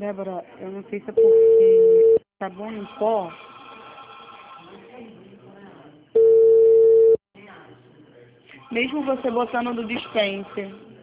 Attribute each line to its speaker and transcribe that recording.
Speaker 1: Débora, eu não sei se é porque sabão em pó. Mesmo você botando do dispenser.